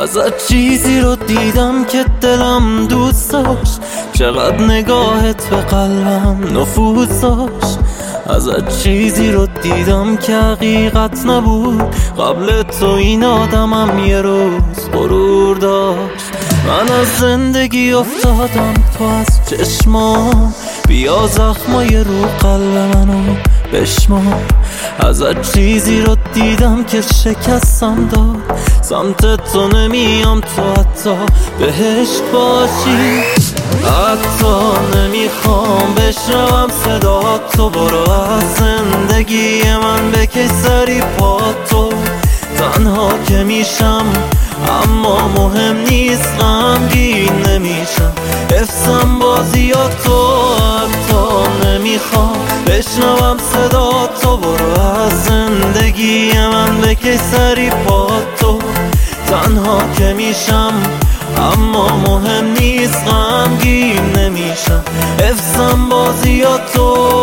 ازت چیزی رو دیدم که دلم دوست داشت، چقدر نگاهت به قلبم نفوذ داشت. ازت چیزی رو دیدم که حقیقت نبود، قبل تو این آدمم یه روز غرور داشت. من از زندگی افتادم تو از چشمام، بیا زخمای رو قلب منو بشمار. ازت چیزی رو دیدم که شکستم داد، سمت تو نمیام تو حتی بهش باشی. حتی نمیخوام بشنوم صدا تو، برو از زندگی من بکش سری پا تو. تنها که میشم اما مهم نیست، غمگین نمیشم حفظم بازی تو. حتی نمیخوام بشنوم صدا تو، برو از زندگی من بکش سری پا تو. تنها که میشم اما مهم نیست، غمگین نمیشم حفظم بازی تو.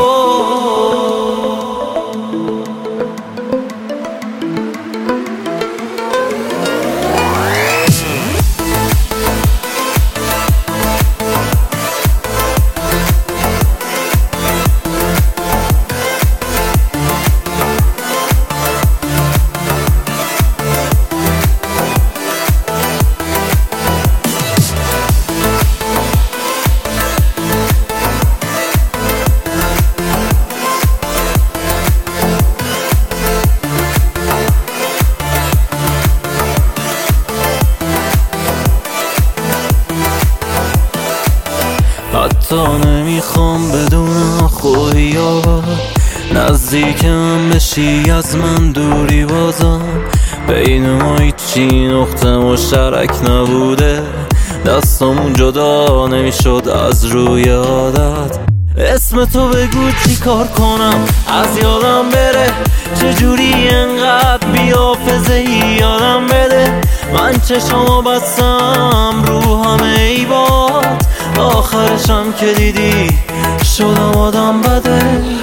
حتی نمیخوام بدونم خوبی یا بد، نزدیکم بشی از من دوری بازم. بین ما هیچی نقطه مشترک نبوده، دستمون جدا نمیشد از روی عادت. اسم تو بگو چی کار کنم از یادم بره، چجوری انقدر بی‌حافظه‌ای یادم بده. من چشمو بستم رو همه ای باد، آخرشم که دیدی شدم آدم بده.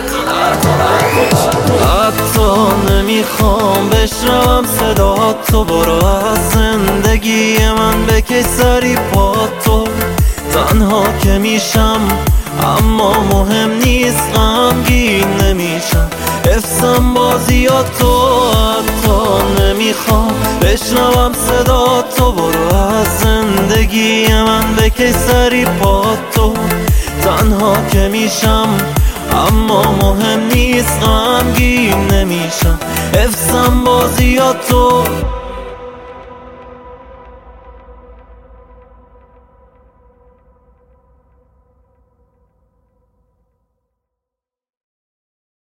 حتی نمیخوام بشنوم صدا تو، برو از زندگی من بکش سری پا تو. تنها که میشم اما مهم نیست، غمگین نمیشم حفظم بازی تو. حتی نمیخوام بشنوم صدا تو، برو از زندگی من بکش سری پا تو. تنها که میشم اما مهم نیست، غمگین نمیشم حفظم بازی تو.